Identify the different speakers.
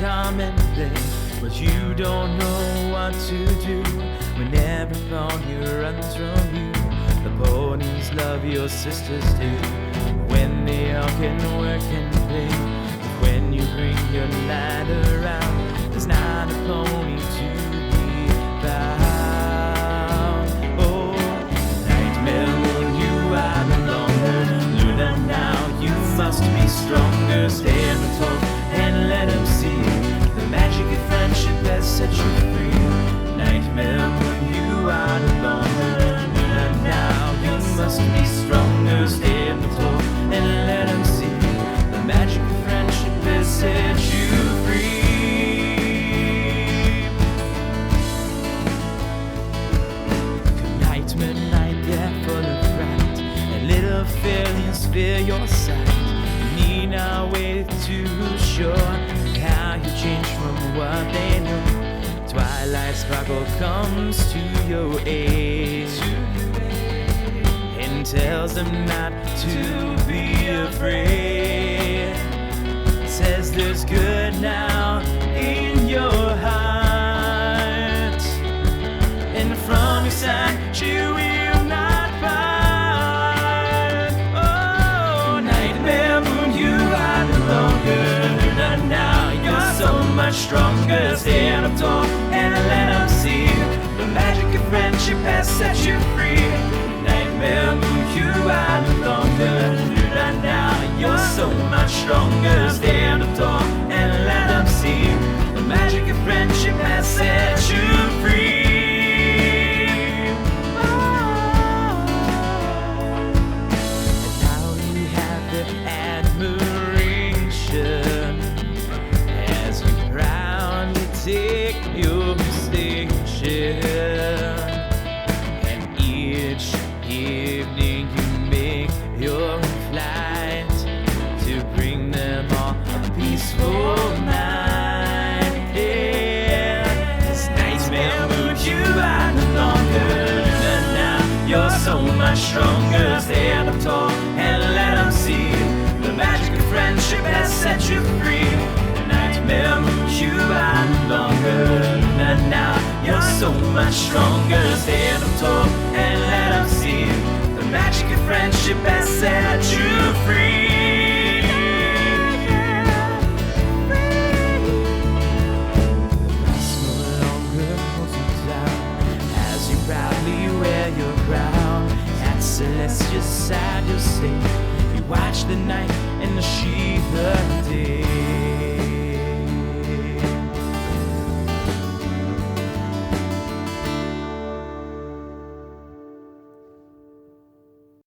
Speaker 1: come and play, but you don't know what to do when every pony runs from you. The ponies love your sisters do when they all can work and play. But when you bring your night around, there's not a pony to be found. Oh, Nightmare Moon, you are no longer Luna now. You must be stronger. Stand tall and let them see the magic of friendship that sets you free. Nightmare Moon, you are no longer Luna now. You must be stronger. Stand tall and let them see the magic of friendship that sets you free. Good night, midnight, they're full of fright, and little feelings fear your sight. You need not wait to show how you change from what they know. Twilight sparkle comes to your aid and tells them not to be afraid. Says there's good now in your heart, and from your side she will not part. Oh, Nightmare Moon, you are no longer Luna now. You're so much stronger. Stand up tall and let them see the magic of friendship has set you free. Nightmare Moon, you are no longer Luna now. You're so much stronger. Stand up tall and let them see the magic of friendship has set you free. And now you have the admiration as you proudly take your station. And each evening you make your flight to bring them all a peaceful night. Yeah, this Nightmare Moon, you are no longer Luna now. You're so much stronger. Stand up tall and let them see the magic of friendship has set you free. Nightmare Moon, you are no longer Luna now. You're so much stronger. Stand up tall and let them see the magic of friendship has set you free. The past no longer holds you down as you proudly wear your crown. At Celestia's side you'll stay. You watch the night and she the day.